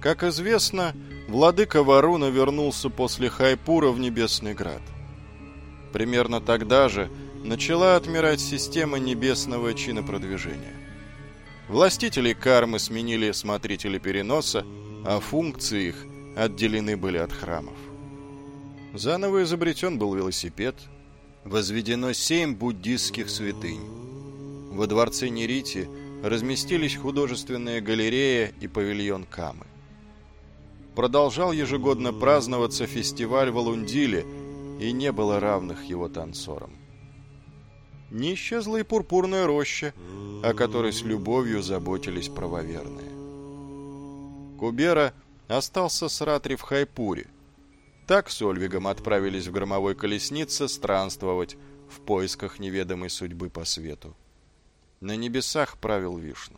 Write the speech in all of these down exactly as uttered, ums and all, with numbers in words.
Как известно, владыка Варуна вернулся после Хайпура в Небесный Град. Примерно тогда же начала отмирать система небесного чинопродвижения. Властители кармы сменили смотрители переноса, а функции их отделены были от храмов. Заново изобретен был велосипед, возведено семь буддистских святынь. Во дворце Нерити разместились художественная галерея и павильон Камы. Продолжал ежегодно праздноваться фестиваль в Алундиле, и не было равных его танцорам. Не исчезла и пурпурная роща, о которой с любовью заботились правоверные. Кубера остался с Ратри в Хайпуре. Так с Ольвигом отправились в громовой колеснице странствовать в поисках неведомой судьбы по свету. На небесах правил Вишну.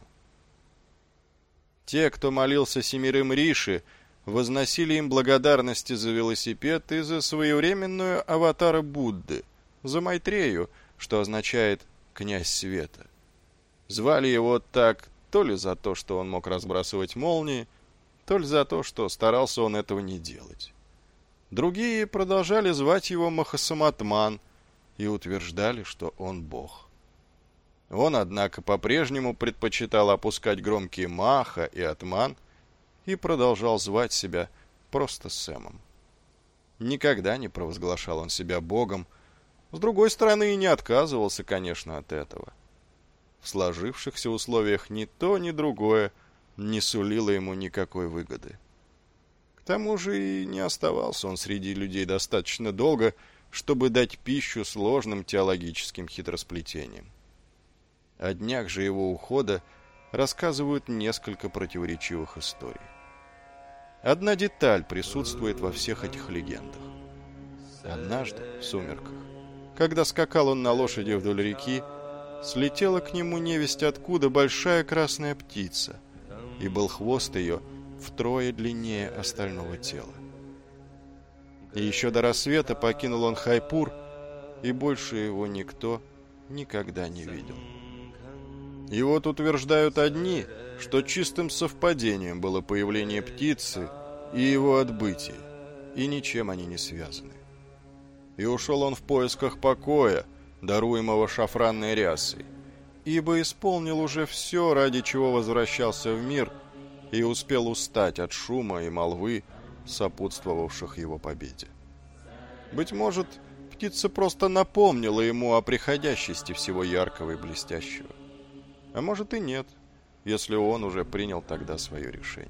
Те, кто молился семерым Риши, возносили им благодарности за велосипед и за своевременную аватара Будды, за Майтрею, что означает «князь света». Звали его так то ли за то, что он мог разбрасывать молнии, то ли за то, что старался он этого не делать. Другие продолжали звать его Махасаматман и утверждали, что он бог. Он, однако, по-прежнему предпочитал опускать громкие Маха и Атман и продолжал звать себя просто Сэмом. Никогда не провозглашал он себя богом, с другой стороны и не отказывался, конечно, от этого. В сложившихся условиях ни то, ни другое не сулило ему никакой выгоды. К тому же и не оставался он среди людей достаточно долго, чтобы дать пищу сложным теологическим хитросплетениям. О днях же его ухода рассказывают несколько противоречивых историй. Одна деталь присутствует во всех этих легендах. Однажды, в сумерках, когда скакал он на лошади вдоль реки, слетела к нему невесть откуда большая красная птица, и был хвост ее втрое длиннее остального тела. И еще до рассвета покинул он Хайпур, и больше его никто никогда не видел. И вот утверждают одни, что чистым совпадением было появление птицы и его отбытие, и ничем они не связаны. И ушел он в поисках покоя, даруемого шафранной рясой, ибо исполнил уже все, ради чего возвращался в мир, и успел устать от шума и молвы, сопутствовавших его победе. Быть может, птица просто напомнила ему о приходящести всего яркого и блестящего. А может и нет, если он уже принял тогда свое решение.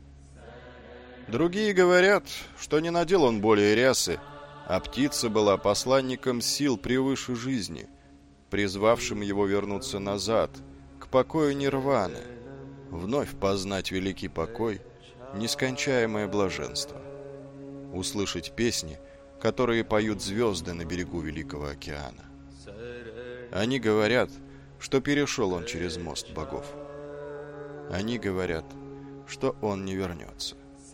Другие говорят, что не надел он более рясы, а птица была посланником сил превыше жизни, призвавшим его вернуться назад, к покою нирваны, вновь познать великий покой, нескончаемое блаженство, услышать песни, которые поют звезды на берегу Великого океана. Они говорят, что перешел он через мост богов. Они говорят, что он не вернется.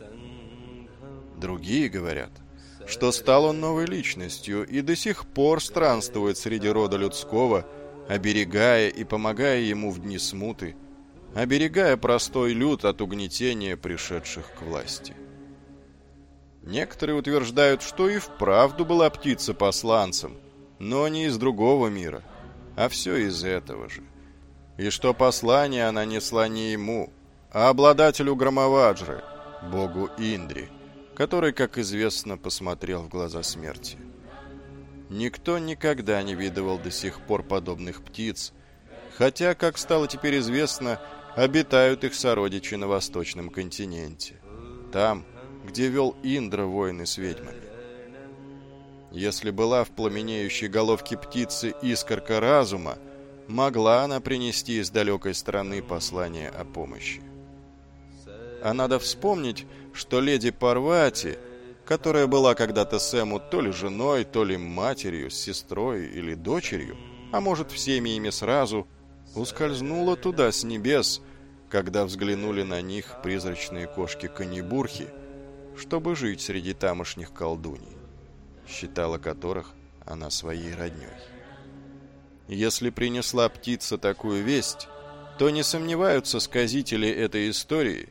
Другие говорят, что стал он новой личностью и до сих пор странствует среди рода людского, оберегая и помогая ему в дни смуты, оберегая простой люд от угнетения пришедших к власти. Некоторые утверждают, что и вправду была птица посланцем, но не из другого мира, а все из этого же, и что послание она несла не ему, а обладателю Громоваджры, богу Индри, который, как известно, посмотрел в глаза смерти. Никто никогда не видывал до сих пор подобных птиц, хотя, как стало теперь известно, обитают их сородичи на восточном континенте, там, где вел Индра войны с ведьмами. Если была в пламенеющей головке птицы искорка разума, могла она принести из далекой страны послание о помощи. А надо вспомнить, что леди Парвати, которая была когда-то Сэму то ли женой, то ли матерью, сестрой или дочерью, а может всеми ими сразу, ускользнула туда с небес, когда взглянули на них призрачные кошки-канибурхи, чтобы жить среди тамошних колдуний, считала которых она своей родней. Если принесла птица такую весть, то не сомневаются сказители этой истории,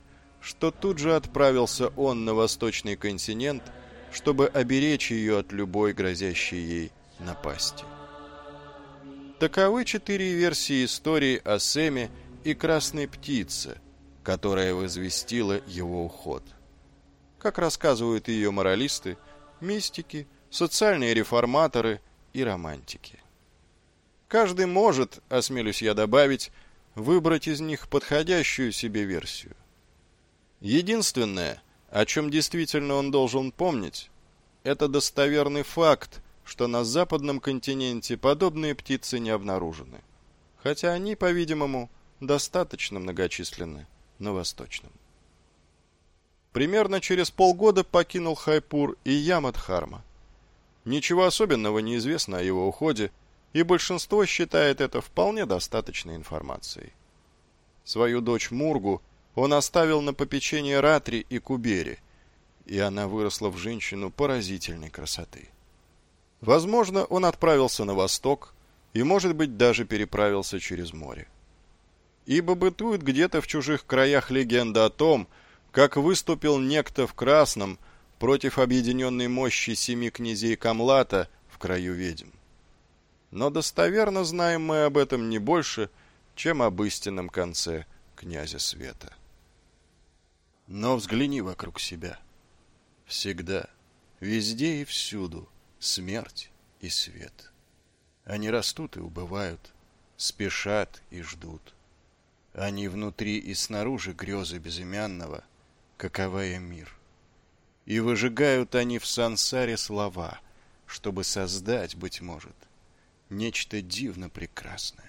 что тут же отправился он на восточный континент, чтобы оберечь ее от любой грозящей ей напасти. Таковы четыре версии истории о Сэме и красной птице, которая возвестила его уход. Как рассказывают ее моралисты, мистики, социальные реформаторы и романтики. Каждый может, осмелюсь я добавить, выбрать из них подходящую себе версию. Единственное, о чем действительно он должен помнить, это достоверный факт, что на западном континенте подобные птицы не обнаружены, хотя они, по-видимому, достаточно многочисленны на восточном. Примерно через полгода покинул Хайпур и Ямадхарма. Ничего особенного не известно о его уходе, и большинство считает это вполне достаточной информацией. Свою дочь Мургу он оставил на попечение Ратри и Кубери, и она выросла в женщину поразительной красоты. Возможно, он отправился на восток и, может быть, даже переправился через море. Ибо бытует где-то в чужих краях легенда о том, как выступил некто в красном против объединенной мощи семи князей Камлата в краю ведьм. Но достоверно знаем мы об этом не больше, чем об истинном конце князя света. Но взгляни вокруг себя. Всегда, везде и всюду смерть и свет. Они растут и убывают, спешат и ждут. Они внутри и снаружи грезы безымянного, каковая мир. И выжигают они в сансаре слова, чтобы создать, быть может, нечто дивно прекрасное.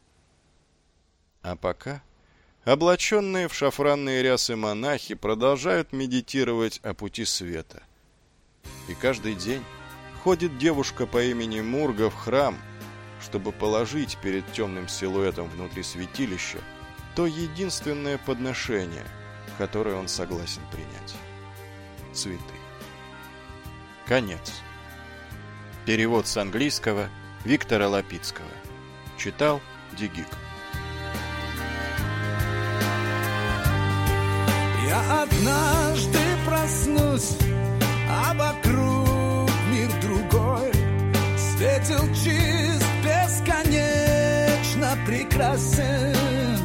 А пока облаченные в шафранные рясы монахи продолжают медитировать о пути света. И каждый день ходит девушка по имени Мурга в храм, чтобы положить перед темным силуэтом внутри святилища то единственное подношение, которое он согласен принять – цветы. Конец. Перевод с английского Виктора Лапицкого. Читал Дигик. Я однажды проснусь, а вокруг мир другой. Светил чист, бесконечно прекрасен.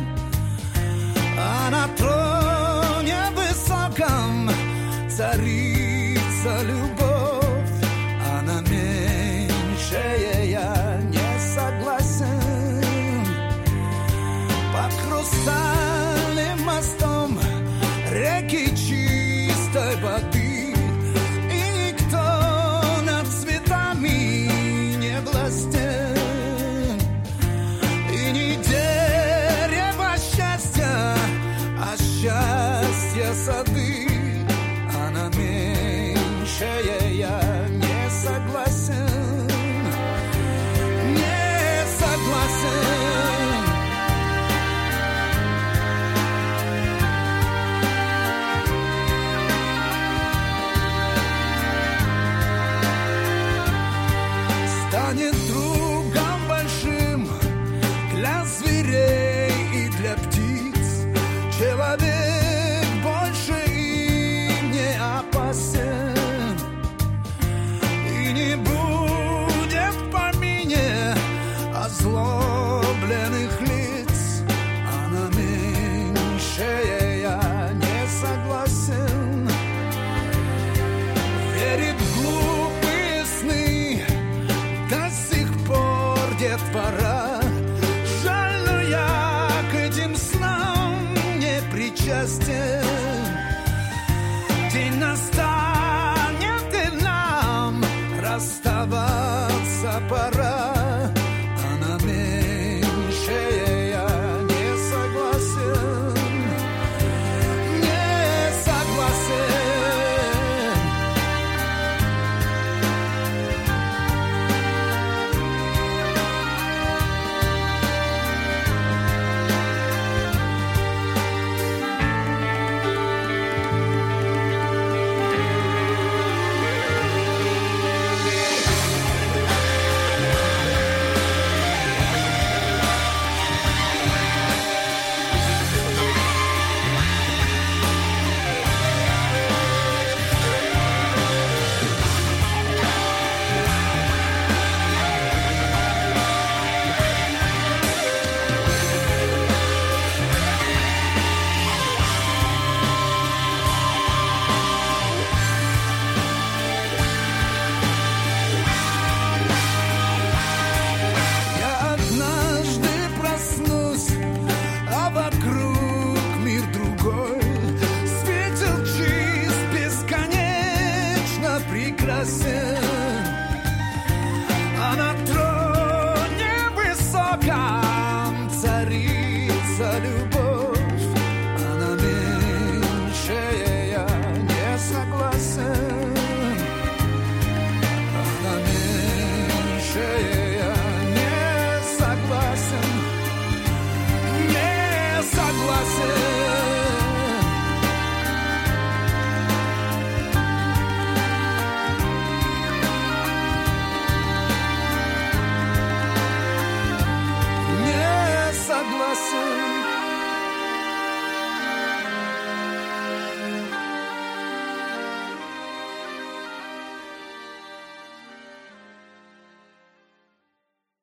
А на троне высоком царица любовь. А на меньшее я не согласен. Под хрустальным мостом реки чистой воды, и никто над цветами не властен. И не дерево счастья, а счастье сады. А на меньшее я не согласен, не согласен. Станет другом большим для зверей и для птиц. Человек больше им не опасен. И не будет в помине озлобленных лиц. А на меньшее я не согласен. Верит в глупые сны до сих пор детвора. Жаль, но я к этим снам не причастен. День настанет, и нам расставаться пора. А на меньшее я не согласен, не согласен. мира сын.